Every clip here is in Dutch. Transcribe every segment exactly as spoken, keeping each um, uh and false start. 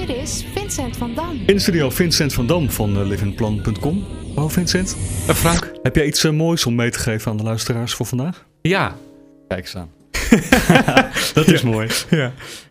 Hier is Vincent van Dam. In de studio Vincent van Dam van uh, livingplan punt com. Hallo Vincent. Uh, Frank. Heb jij iets uh, moois om mee te geven aan de luisteraars voor vandaag? Ja. Kijk eens aan. Dat is ja. mooi. Ja.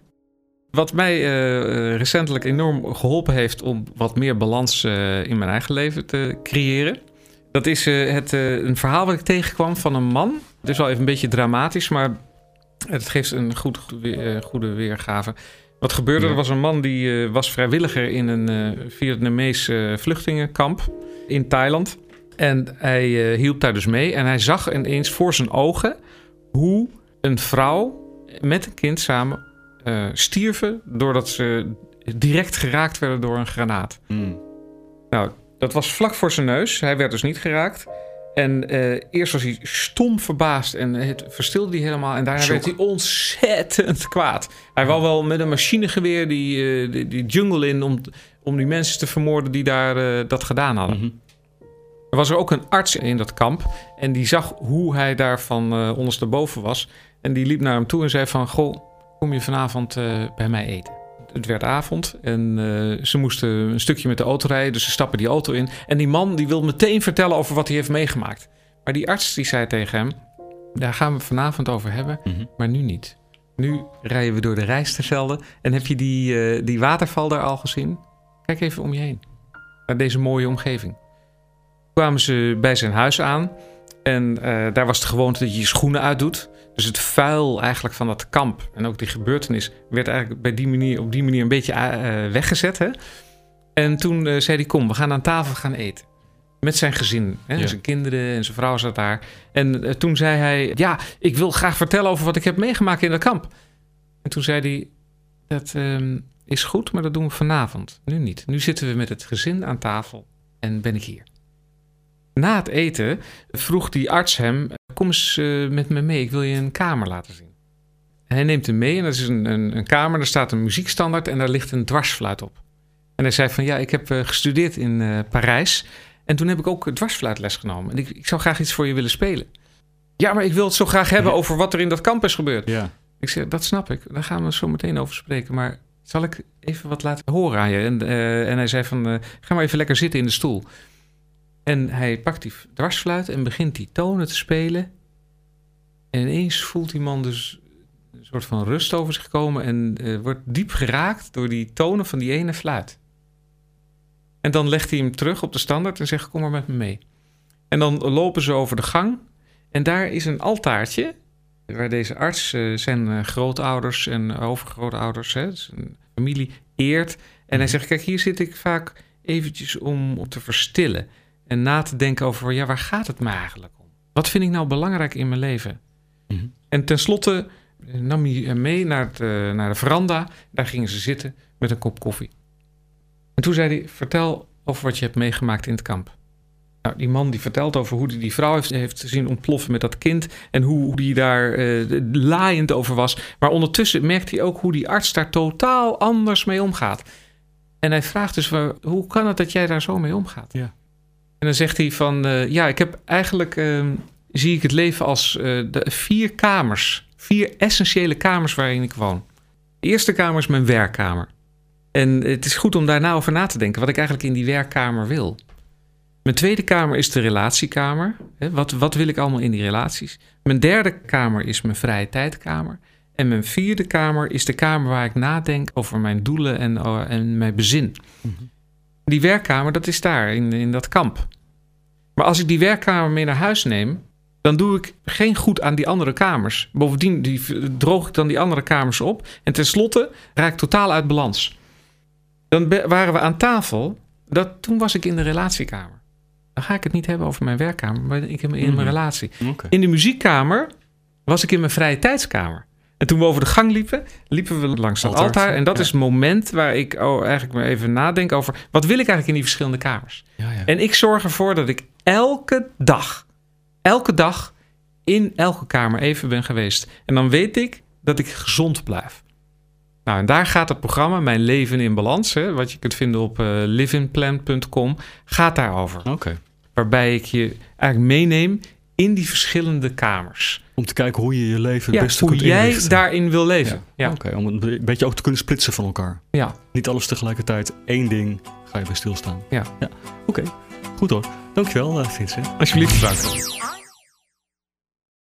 Wat mij uh, recentelijk enorm geholpen heeft om wat meer balans uh, in mijn eigen leven te creëren. Dat is uh, het, uh, een verhaal wat ik tegenkwam van een man. Het is wel even een beetje dramatisch, maar het geeft een goed, uh, goede weergave. Wat gebeurde? Ja. Er was een man die uh, was vrijwilliger in een uh, Vietnamees uh, vluchtelingenkamp in Thailand. En hij uh, hielp daar dus mee. En hij zag ineens voor zijn ogen hoe een vrouw met een kind samen uh, stierven doordat ze direct geraakt werden door een granaat. Mm. Nou, dat was vlak voor zijn neus. Hij werd dus niet geraakt. En uh, eerst was hij stom verbaasd en het verstilde hij helemaal. En daarna Shock. werd hij ontzettend kwaad. Hij wou wel met een machinegeweer die, uh, die, die jungle in om, om die mensen te vermoorden die daar uh, dat gedaan hadden. Mm-hmm. Er was er ook een arts in dat kamp en die zag hoe hij daar van uh, ondersteboven was. En die liep naar hem toe en zei van, goh, kom je vanavond uh, bij mij eten? Het werd avond en uh, ze moesten een stukje met de auto rijden. Dus ze stappen die auto in. En die man die wil meteen vertellen over wat hij heeft meegemaakt. Maar die arts die zei tegen hem, daar gaan we vanavond over hebben, mm-hmm. maar nu niet. Nu rijden we door de Rijstervelden. En heb je die, uh, die waterval daar al gezien? Kijk even om je heen. Naar deze mooie omgeving. Toen kwamen ze bij zijn huis aan. En uh, daar was de gewoonte dat je je schoenen uitdoet. Dus het vuil eigenlijk van dat kamp en ook die gebeurtenis werd eigenlijk bij die manier, op die manier een beetje uh, weggezet. Hè? En toen uh, zei hij, kom, we gaan aan tafel gaan eten. Met zijn gezin. Hè? Ja. Zijn kinderen en zijn vrouw zat daar. En uh, toen zei hij, ja, ik wil graag vertellen over wat ik heb meegemaakt in dat kamp. En toen zei hij, dat uh, is goed, maar dat doen we vanavond. Nu niet. Nu zitten we met het gezin aan tafel en ben ik hier. Na het eten vroeg die arts hem, kom eens uh, met me mee, ik wil je een kamer laten zien. En hij neemt hem mee en dat is een, een, een kamer, daar staat een muziekstandaard en daar ligt een dwarsfluit op. En hij zei van, ja, ik heb uh, gestudeerd in uh, Parijs en toen heb ik ook dwarsfluitles genomen. En ik, ik zou graag iets voor je willen spelen. Ja, maar ik wil het zo graag hebben ja. over wat er in dat kamp is gebeurd. Ja. Ik zeg, dat snap ik, daar gaan we zo meteen over spreken, maar zal ik even wat laten horen aan je? En, uh, en hij zei van, uh, ga maar even lekker zitten in de stoel. En hij pakt die dwarsfluit en begint die tonen te spelen. En ineens voelt die man dus een soort van rust over zich komen en uh, wordt diep geraakt door die tonen van die ene fluit. En dan legt hij hem terug op de standaard en zegt, kom maar met me mee. En dan lopen ze over de gang en daar is een altaartje waar deze arts uh, zijn uh, grootouders en overgrootouders, hè, zijn familie, eert. En hij zegt, kijk, hier zit ik vaak eventjes om, om te verstillen. En na te denken over, ja, waar gaat het me eigenlijk om? Wat vind ik nou belangrijk in mijn leven? Mm-hmm. En tenslotte nam hij mee naar, het, uh, naar de veranda. Daar gingen ze zitten met een kop koffie. En toen zei hij, vertel over wat je hebt meegemaakt in het kamp. Nou, die man die vertelt over hoe hij die vrouw heeft, heeft zien ontploffen met dat kind. En hoe hij daar uh, laaiend over was. Maar ondertussen merkt hij ook hoe die arts daar totaal anders mee omgaat. En hij vraagt dus, hoe kan het dat jij daar zo mee omgaat? Ja. En dan zegt hij van, uh, ja, ik heb eigenlijk, uh, zie ik het leven als uh, de vier kamers. Vier essentiële kamers waarin ik woon. De eerste kamer is mijn werkkamer. En het is goed om daarna over na te denken wat ik eigenlijk in die werkkamer wil. Mijn tweede kamer is de relatiekamer. Hè, wat, wat wil ik allemaal in die relaties? Mijn derde kamer is mijn vrije tijdkamer. En mijn vierde kamer is de kamer waar ik nadenk over mijn doelen en, uh, en mijn bezin. Mm-hmm. Die werkkamer, dat is daar, in, in dat kamp. Maar als ik die werkkamer mee naar huis neem, dan doe ik geen goed aan die andere kamers. Bovendien die, droog ik dan die andere kamers op. En tenslotte raak ik totaal uit balans. Dan be- waren we aan tafel. Dat, toen was ik in de relatiekamer. Dan ga ik het niet hebben over mijn werkkamer, maar ik heb in mm-hmm. mijn relatie. Okay. In de muziekkamer was ik in mijn vrije tijdskamer. En toen we over de gang liepen, liepen we langs dat altaar. altaar en dat ja. is het moment waar ik oh, eigenlijk maar even nadenk over, wat wil ik eigenlijk in die verschillende kamers? Ja, ja. En ik zorg ervoor dat ik elke dag, elke dag in elke kamer even ben geweest. En dan weet ik dat ik gezond blijf. Nou, en daar gaat het programma Mijn Leven in Balans, hè, wat je kunt vinden op uh, livingplan punt com, gaat daarover. Okay. Waarbij ik je eigenlijk meeneem in die verschillende kamers. Om te kijken hoe je je leven het Ja, beste hoe kunt jij inrichten. daarin wil leven. Ja. Ja. Oké, okay, om een beetje ook te kunnen splitsen van elkaar. Ja. Niet alles tegelijkertijd. Één ding ga je bij stilstaan. Ja. ja. Oké, okay. Goed hoor. Dankjewel, uh, Vincent. Alsjeblieft, bedankt.